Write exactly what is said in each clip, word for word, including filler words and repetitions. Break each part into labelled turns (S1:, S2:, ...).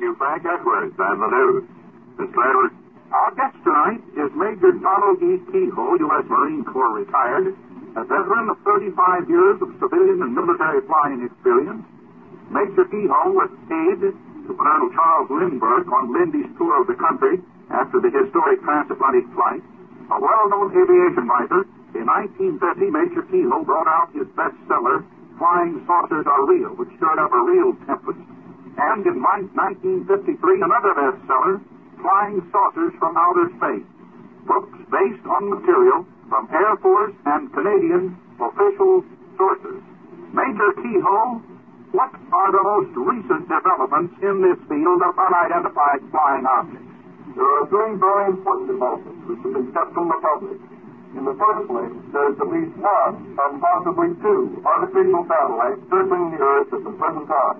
S1: you, Frank Edwards, and the news. Mister Edwards. Our guest tonight is Major Donald E. Keyhoe, U S Marine Corps retired, a veteran of thirty-five years of civilian and military flying experience. Major Keyhoe was aide to Colonel Charles Lindbergh on Lindy's tour of the country after the historic transatlantic flight. A well-known aviation writer, in nineteen fifty, Major Keyhoe brought out his bestseller, Flying Saucers Are Real, which stirred up a real tempest. And in nineteen fifty-three, another bestseller, Flying Saucers from Outer Space, books based on material from Air Force and Canadian official sources. Major Keyhoe, what are the most recent developments in this field of unidentified flying objects?
S2: There are three very important developments which have been kept from the public. In the first place, there is at least one, and possibly two, artificial satellites circling the Earth at the present time.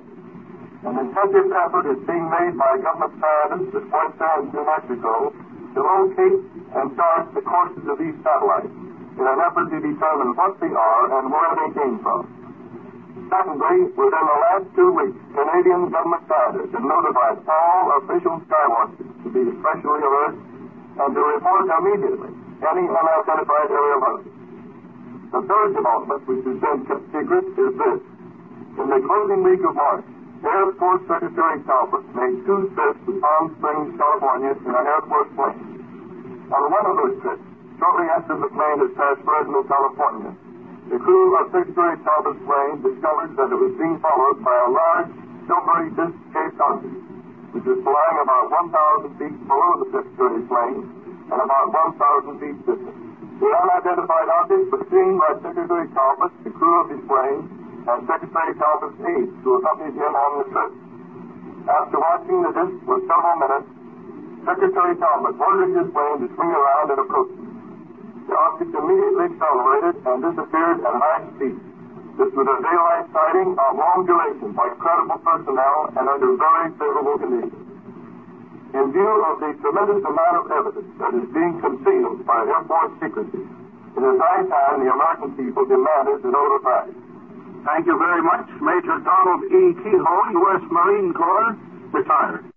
S2: An intensive effort is being made by government scientists at Fort Sands, New Mexico, to locate and chart the courses of these satellites in an effort to determine what they are and where they came from. Secondly, within the last two weeks, Canadian government scientists have notified all official skywatchers to be especially alert and to report immediately any unidentified aerial object. The third development, which has been kept secret, is this. In the closing week of March, Air Force Secretary Talbot made two trips to Palm Springs, California in an Air Force plane. On one of those trips, shortly after the plane had passed Fresno, California, the crew of Secretary Talbot's plane discovered that it was being followed by a large, silvery disc-shaped object, which was flying about one thousand feet below the Secretary's plane and about one thousand feet distant. The unidentified object was seen by Secretary Talbot, the crew of his plane, and Secretary Talbot's aides who accompanied him on the trip. After watching the disc for several minutes, Secretary Talbot ordered his plane to swing around and approach it. The object immediately accelerated and disappeared at high speed. This was a daylight sighting of long duration by credible personnel and under very favorable conditions. In view of the tremendous amount of evidence that is being concealed by Air Force secrecy, it is high time the American people demanded to know the facts.
S1: Thank you very much, Major Donald E. Keyhoe, U S Marine Corps, retired.